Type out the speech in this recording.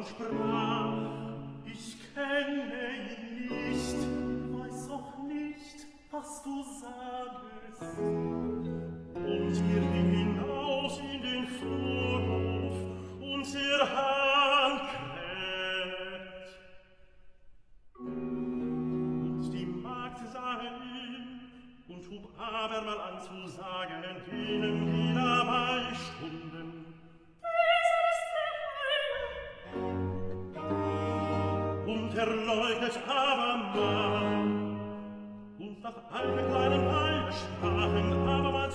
sprach, ich kenne ihn nicht, weiß auch nicht, was du sagest. Und wir gingen hinaus in den Vorhof, und der Hahn kräht. Und die Magd sah ihn, und hub abermal an zu sagen, denen, die dabei stunden: Und leugnet abermal. Und nach einer kleinen Weile sprachen abermal